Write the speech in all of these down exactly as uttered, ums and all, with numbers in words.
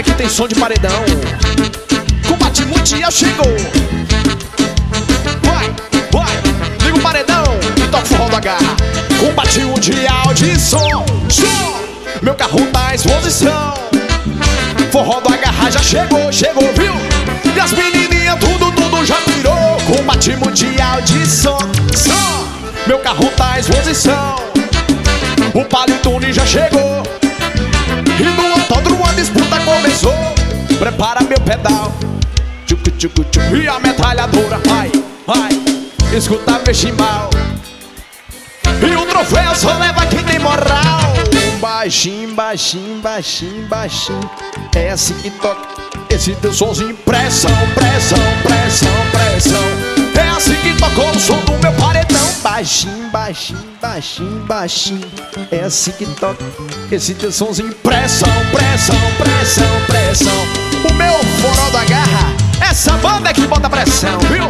que tem som de paredão. Combate mundial chegou. Vai, vai, liga o paredão e toca o forró do H. Combate mundial de som, som. Meu carro tá em exposição. Forró do H já chegou, chegou, viu? E as menininhas tudo, tudo já virou. Combate mundial de som, som. Meu carro tá em exposição. O Paletone já chegou. E no autódromo a disputa começou. Prepara meu pedal, tchucu, tchucu, tchucu. E a metralhadora, vai, vai. Escuta meu chimbal. E o troféu só leva quem tem moral. Baixinho, baixinho, baixinho, baixinho. É assim que toca esse teu somzinho. Pressão, pressão, pressão, pressão. É assim que tocou o som do meu paredão. Baixinho, baixinho, baixinho, baixinho. É assim que toca esse teu somzinho. Pressão, pressão, pressão, pressão. O meu forró da garra, essa banda é que bota pressão, viu?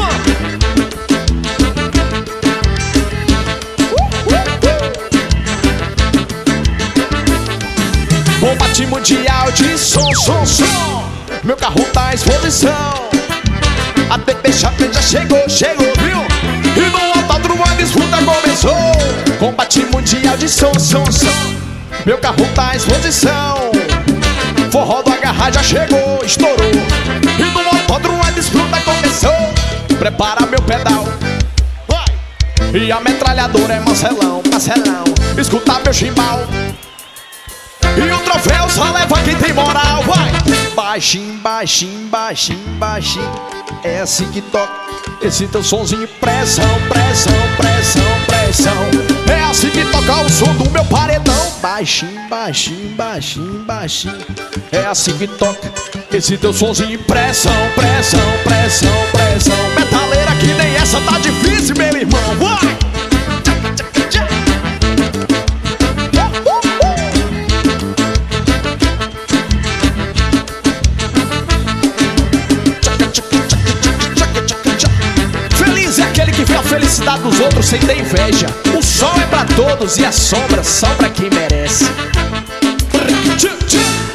Combate mundial de som, som, som. Meu carro tá em exposição. A T P Chapéu já chegou, chegou, viu? E no autódromo a disputa começou. Combate mundial de som, som, som. Meu carro tá em exposição. Forró do H já chegou, estourou. E no autódromo a disputa começou. Prepara meu pedal, vai. E a metralhadora é Marcelão, Marcelão. Escuta meu chimbal. E o troféu só leva quem tem moral, vai. Baixinho, baixinho, baixinho, baixinho. É assim que toca esse teu sonzinho. Pressão, pressão, pressão, pressão. É assim que toca o som do meu paredão. Baixinho, baixinho, baixinho, baixinho. É assim que toca esse teu sonzinho. Pressão, pressão, pressão, pressão. Metaleira que nem essa tá difícil, meu irmão, vai. A felicidade dos outros sem ter inveja. O sol é pra todos e as sombras são pra quem merece.